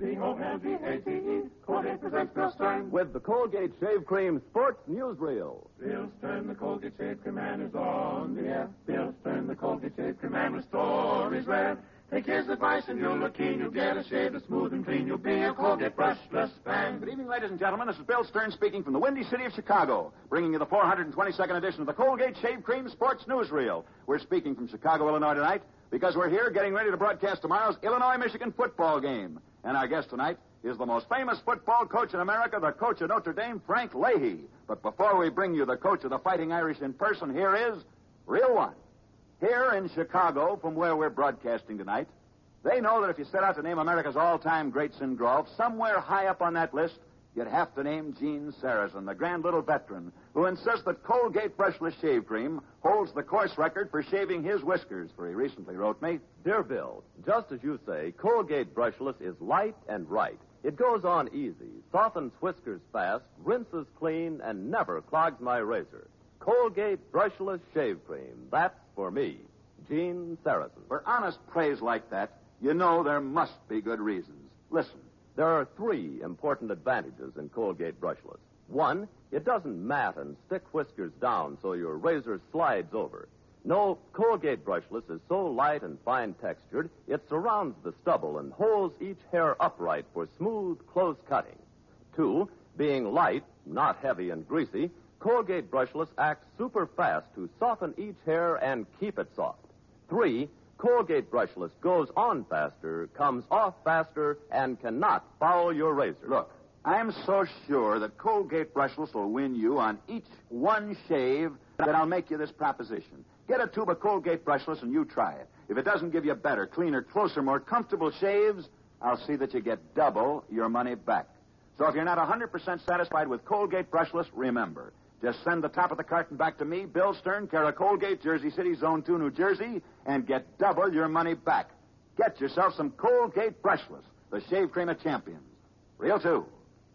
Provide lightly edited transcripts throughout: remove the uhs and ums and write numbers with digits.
C-O-L-G-A-T-E. Colgate presents Bill Stern. With the Colgate Shave Cream Sports Newsreel. Bill Stern, the Colgate Shave Cream man, is on the air. Bill Stern, the Colgate Shave Cream man, with stories rare. Take his advice and you'll look keen. You'll get a shave that's smooth and clean. You'll be a Colgate brushless fan. Good evening, ladies and gentlemen. This is Bill Stern speaking from the windy city of Chicago, bringing you the 422nd edition of the Colgate Shave Cream Sports Newsreel. We're speaking from Chicago, Illinois tonight because we're here getting ready to broadcast tomorrow's Illinois-Michigan football game. And our guest tonight is the most famous football coach in America, the coach of Notre Dame, Frank Leahy. But before we bring you the coach of the Fighting Irish in person, here is Real One. Here in Chicago, from where we're broadcasting tonight, they know that if you set out to name America's all-time greats in golf, somewhere high up on that list, you'd have to name Gene Sarazen, the grand little veteran who insists that Colgate Brushless Shave Cream holds the course record for shaving his whiskers, for he recently wrote me, Dear Bill, just as you say, Colgate Brushless is light and right. It goes on easy, softens whiskers fast, rinses clean, and never clogs my razor. Colgate Brushless Shave Cream. That's for me, Gene Sarazen. For honest praise like that, you know there must be good reasons. Listen. There are three important advantages in Colgate Brushless. One, it doesn't mat and stick whiskers down so your razor slides over. No, Colgate Brushless is so light and fine-textured, it surrounds the stubble and holds each hair upright for smooth, close cutting. Two, being light, not heavy and greasy, Colgate Brushless acts super fast to soften each hair and keep it soft. Three, Colgate Brushless goes on faster, comes off faster, and cannot foul your razor. Look, I'm so sure that Colgate Brushless will win you on each one shave that I'll make you this proposition. Get a tube of Colgate Brushless and you try it. If it doesn't give you better, cleaner, closer, more comfortable shaves, I'll see that you get double your money back. So if you're not 100% satisfied with Colgate Brushless, remember, just send the top of the carton back to me, Bill Stern, care of Colgate, Jersey City, Zone 2, New Jersey, and get double your money back. Get yourself some Colgate Brushless, the shave cream of champions. Reel 2,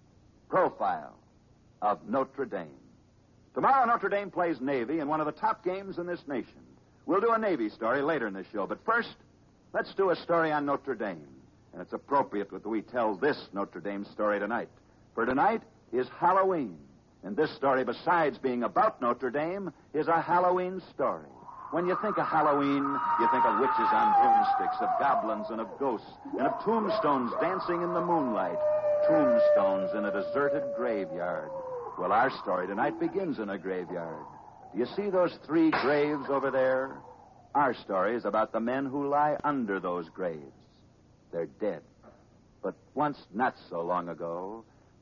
Profile of Notre Dame. Tomorrow, Notre Dame plays Navy in one of the top games in this nation. We'll do a Navy story later in this show, but first, let's do a story on Notre Dame. And it's appropriate that we tell this Notre Dame story tonight. For tonight is Halloween. And this story, besides being about Notre Dame, is a Halloween story. When you think of Halloween, you think of witches on broomsticks, of goblins and of ghosts, and of tombstones dancing in the moonlight. Tombstones in a deserted graveyard. Well, our story tonight begins in a graveyard. Do you see those three graves over there? Our story is about the men who lie under those graves. They're dead. But once, not so long ago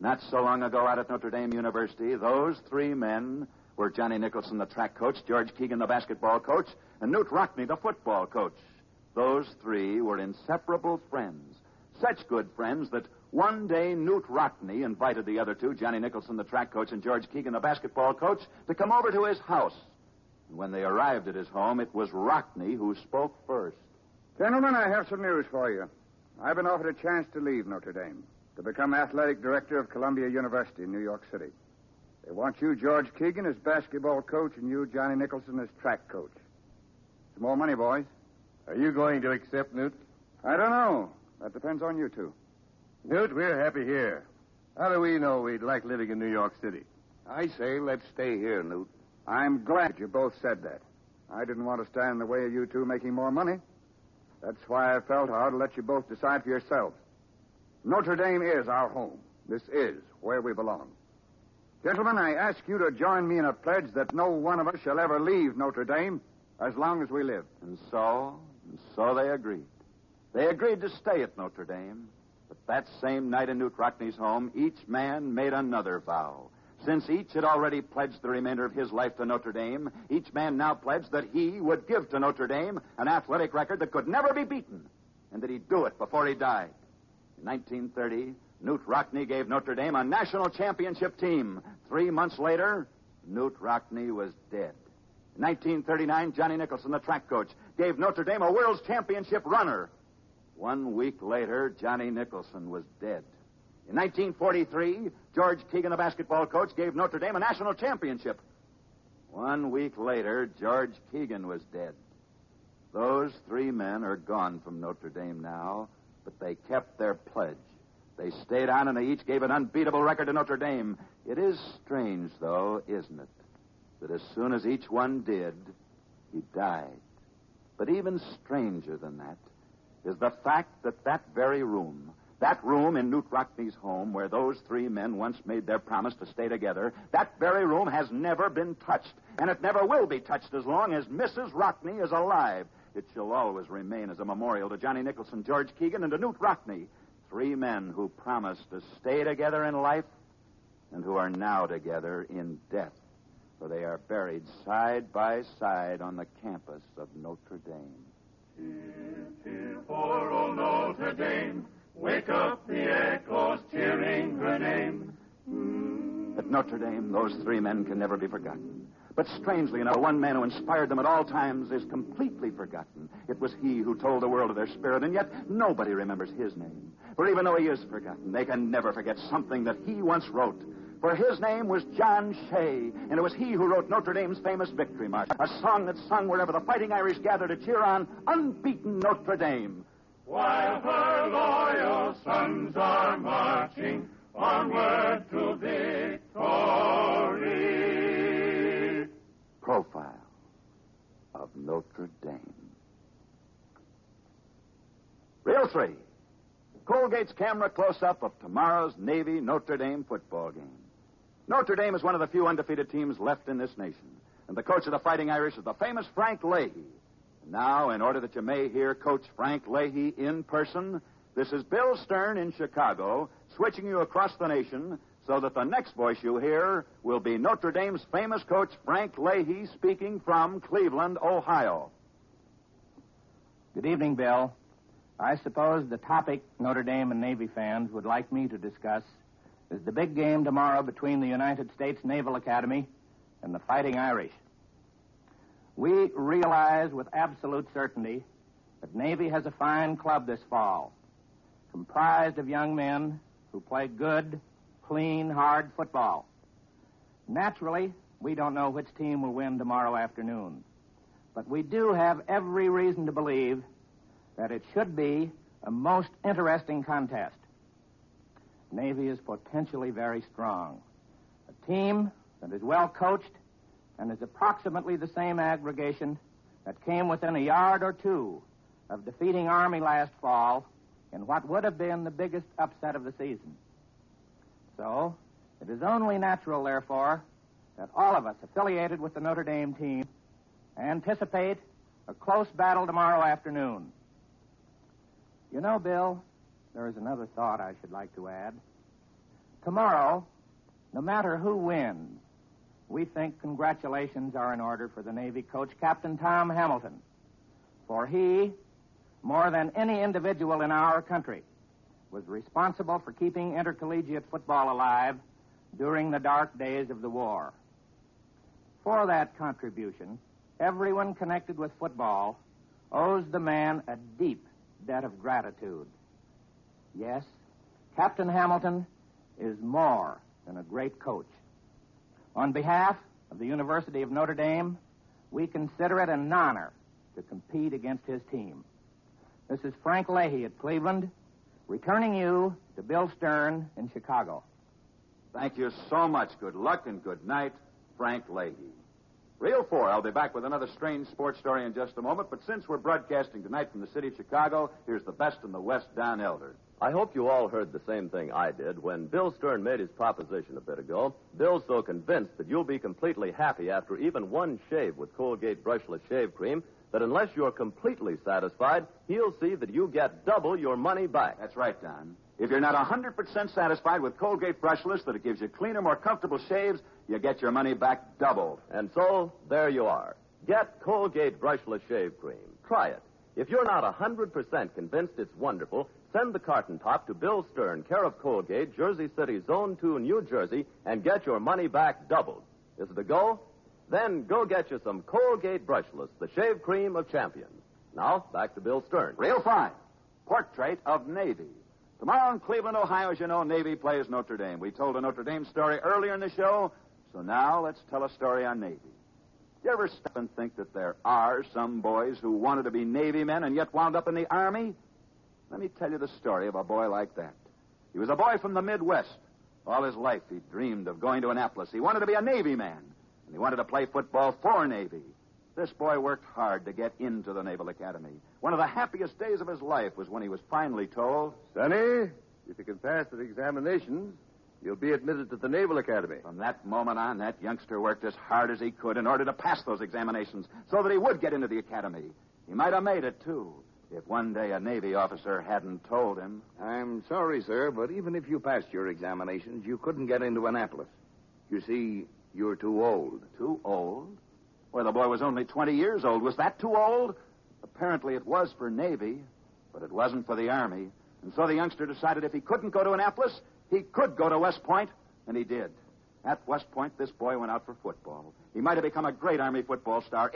out at Notre Dame University, those three men were Johnny Nicholson, the track coach, George Keegan, the basketball coach, and Newt Rockne, the football coach. Those three were inseparable friends. Such good friends that one day Newt Rockne invited the other two, Johnny Nicholson, the track coach, and George Keegan, the basketball coach, to come over to his house. And when they arrived at his home, it was Rockne who spoke first. Gentlemen, I have some news for you. I've been offered a chance to leave Notre Dame, to become athletic director of Columbia University in New York City. They want you, George Keegan, as basketball coach, and you, Johnny Nicholson, as track coach. Some more money, boys. Are you going to accept, Newt? I don't know. That depends on you two. Newt, we're happy here. How do we know we'd like living in New York City? I say let's stay here, Newt. I'm glad you both said that. I didn't want to stand in the way of you two making more money. That's why I felt I ought to let you both decide for yourselves. Notre Dame is our home. This is where we belong. Gentlemen, I ask you to join me in a pledge that no one of us shall ever leave Notre Dame as long as we live. And so they agreed. They agreed to stay at Notre Dame. But that same night in Newt Rockne's home, each man made another vow. Since each had already pledged the remainder of his life to Notre Dame, each man now pledged that he would give to Notre Dame an athletic record that could never be beaten, and that he'd do it before he died. In 1930, Newt Rockne gave Notre Dame a national championship team. 3 months later, Newt Rockne was dead. In 1939, Johnny Nicholson, the track coach, gave Notre Dame a world's championship runner. 1 week later, Johnny Nicholson was dead. In 1943, George Keegan, the basketball coach, gave Notre Dame a national championship. 1 week later, George Keegan was dead. Those three men are gone from Notre Dame now, but they kept their pledge. They stayed on, and they each gave an unbeatable record to Notre Dame. It is strange, though, isn't it, that as soon as each one did, he died. But even stranger than that is the fact that that very room, that room in Newt Rockney's home where those three men once made their promise to stay together, that very room has never been touched, and it never will be touched as long as Mrs. Rockney is alive. It shall always remain as a memorial to Johnny Nicholson, George Keegan, and to Newt Rockney, three men who promised to stay together in life and who are now together in death, for they are buried side by side on the campus of Notre Dame. Cheer, cheer for old Notre Dame. Wake up the echoes cheering her name. At Notre Dame, those three men can never be forgotten. But strangely enough, one man who inspired them at all times is completely forgotten. It was he who told the world of their spirit, and yet nobody remembers his name. For even though he is forgotten, they can never forget something that he once wrote. For his name was John Shea, and it was he who wrote Notre Dame's famous Victory March, a song that's sung wherever the Fighting Irish gather to cheer on unbeaten Notre Dame. While her loyal sons are marching onward to victory. Profile of Notre Dame. Reel 3. Colgate's camera close-up of tomorrow's Navy-Notre Dame football game. Notre Dame is one of the few undefeated teams left in this nation, and the coach of the Fighting Irish is the famous Frank Leahy. Now, in order that you may hear Coach Frank Leahy in person, this is Bill Stern in Chicago, switching you across the nation so that the next voice you hear will be Notre Dame's famous coach Frank Leahy speaking from Cleveland, Ohio. Good evening, Bill. I suppose the topic Notre Dame and Navy fans would like me to discuss is the big game tomorrow between the United States Naval Academy and the Fighting Irish. We realize with absolute certainty that Navy has a fine club this fall, comprised of young men who play good, clean, hard football. Naturally, we don't know which team will win tomorrow afternoon, but we do have every reason to believe that it should be a most interesting contest. Navy is potentially very strong. A team that is well coached and is approximately the same aggregation that came within a yard or two of defeating Army last fall in what would have been the biggest upset of the season. So, it is only natural, therefore, that all of us affiliated with the Notre Dame team anticipate a close battle tomorrow afternoon. You know, Bill, there is another thought I should like to add. Tomorrow, no matter who wins, we think congratulations are in order for the Navy coach, Captain Tom Hamilton, for he, more than any individual in our country, was responsible for keeping intercollegiate football alive during the dark days of the war. For that contribution, everyone connected with football owes the man a deep debt of gratitude. Yes, Captain Hamilton is more than a great coach. On behalf of the University of Notre Dame, we consider it an honor to compete against his team. This is Frank Leahy at Cleveland, returning you to Bill Stern in Chicago. Thank you so much. Good luck and good night, Frank Leahy. Reel 4, I'll be back with another strange sports story in just a moment, but since we're broadcasting tonight from the city of Chicago, here's the best in the West, Don Elder. I hope you all heard the same thing I did when Bill Stern made his proposition a bit ago. Bill's so convinced that you'll be completely happy after even one shave with Colgate Brushless Shave Cream that unless you're completely satisfied, he'll see that you get double your money back. That's right, Don. If you're not 100% satisfied with Colgate Brushless, that it gives you cleaner, more comfortable shaves, you get your money back doubled. And so, there you are. Get Colgate Brushless Shave Cream. Try it. If you're not 100% convinced it's wonderful, send the carton top to Bill Stern, care of Colgate, Jersey City, Zone 2, New Jersey, and get your money back doubled. Is it a go? Then go get you some Colgate Brushless, the shave cream of champions. Now, back to Bill Stern. Reel 5, Portrait of Navy. Tomorrow in Cleveland, Ohio, as you know, Navy plays Notre Dame. We told a Notre Dame story earlier in the show, so now let's tell a story on Navy. You ever stop and think that there are some boys who wanted to be Navy men and yet wound up in the Army? Let me tell you the story of a boy like that. He was a boy from the Midwest. All his life he dreamed of going to Annapolis. He wanted to be a Navy man, and he wanted to play football for Navy. This boy worked hard to get into the Naval Academy. One of the happiest days of his life was when he was finally told, Sonny, if you can pass the examinations, you'll be admitted to the Naval Academy. From that moment on, that youngster worked as hard as he could in order to pass those examinations so that he would get into the academy. He might have made it, too, if one day a Navy officer hadn't told him. I'm sorry, sir, but even if you passed your examinations, you couldn't get into Annapolis. You see, you're too old. Too old? Well, the boy was only 20 years old. Was that too old? Apparently it was for Navy, but it wasn't for the Army. And so the youngster decided if he couldn't go to Annapolis, he could go to West Point, and he did. At West Point, this boy went out for football. He might have become a great Army football star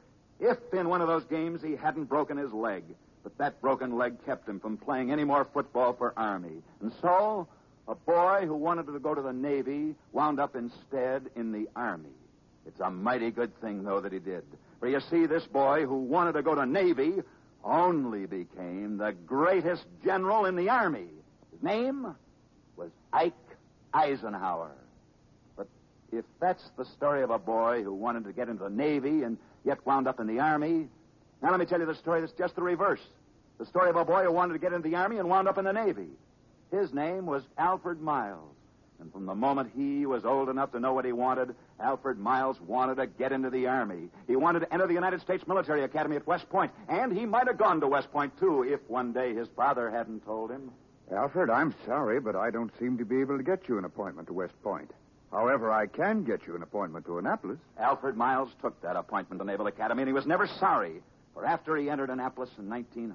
if in one of those games he hadn't broken his leg. But that broken leg kept him from playing any more football for Army. And so, a boy who wanted to go to the Navy wound up instead in the Army. It's a mighty good thing, though, that he did. For you see, this boy who wanted to go to Navy only became the greatest general in the Army. His name was Ike Eisenhower. But if that's the story of a boy who wanted to get into the Navy and yet wound up in the Army, now let me tell you the story that's just the reverse. The story of a boy who wanted to get into the Army and wound up in the Navy. His name was Alfred Miles. And from the moment he was old enough to know what he wanted, Alfred Miles wanted to get into the Army. He wanted to enter the United States Military Academy at West Point. And he might have gone to West Point, too, if one day his father hadn't told him. Alfred, I'm sorry, but I don't seem to be able to get you an appointment to West Point. However, I can get you an appointment to Annapolis. Alfred Miles took that appointment to Naval Academy, and he was never sorry. For after he entered Annapolis in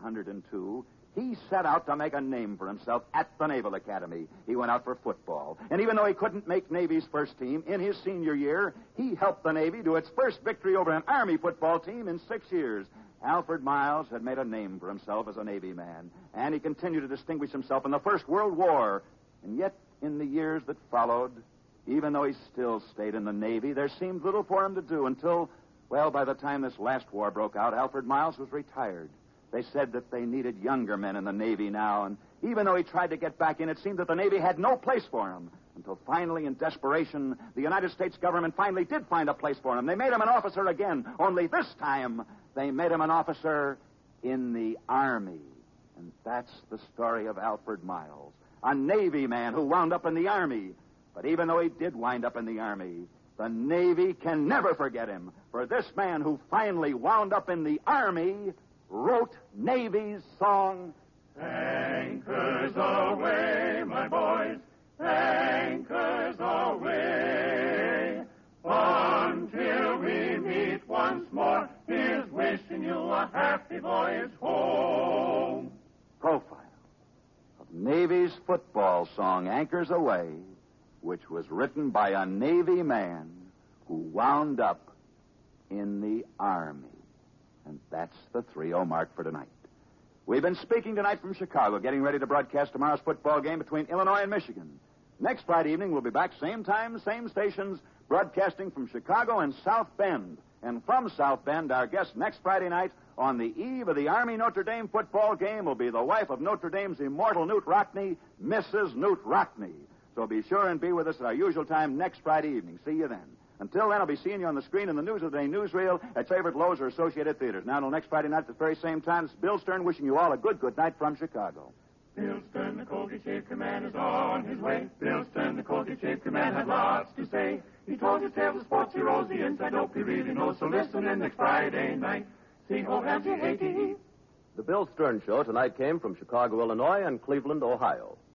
1902, he set out to make a name for himself at the Naval Academy. He went out for football. And even though he couldn't make Navy's first team, in his senior year, he helped the Navy to its first victory over an Army football team in 6 years. Alfred Miles had made a name for himself as a Navy man, and he continued to distinguish himself in the First World War. And yet, in the years that followed, even though he still stayed in the Navy, there seemed little for him to do until, well, by the time this last war broke out, Alfred Miles was retired. They said that they needed younger men in the Navy now, and even though he tried to get back in, it seemed that the Navy had no place for him. Until finally, in desperation, the United States government finally did find a place for him. They made him an officer again, only this time they made him an officer in the Army. And that's the story of Alfred Miles, a Navy man who wound up in the Army. But even though he did wind up in the Army, the Navy can never forget him. For this man who finally wound up in the Army wrote Navy's song, Anchors aweigh, my boys, anchors aweigh. Until we meet once more, here's wishing you a happy voyage home. Profile of Navy's football song, Anchors Away, which was written by a Navy man who wound up in the Army. And that's the 3-0 mark for tonight. We've been speaking tonight from Chicago, getting ready to broadcast tomorrow's football game between Illinois and Michigan. Next Friday evening, we'll be back same time, same stations, broadcasting from Chicago and South Bend. And from South Bend, our guest next Friday night on the eve of the Army-Notre Dame football game will be the wife of Notre Dame's immortal Newt Rockne, Mrs. Newt Rockne. So be sure and be with us at our usual time next Friday evening. See you then. Until then, I'll be seeing you on the screen in the News of the Day newsreel at favorite Lowe's or Associated Theaters. Now, until next Friday night at the very same time, this is Bill Stern wishing you all a good night from Chicago. Bill Stern, the Colgate Shave Command, is on his way. Bill Stern, the Colgate Shave Command, had lots to say. He told you tales of sports heroes, the inside dope he really knows. So listen in next Friday night. C-O-L-G-A-T-E. The Bill Stern Show tonight came from Chicago, Illinois, and Cleveland, Ohio.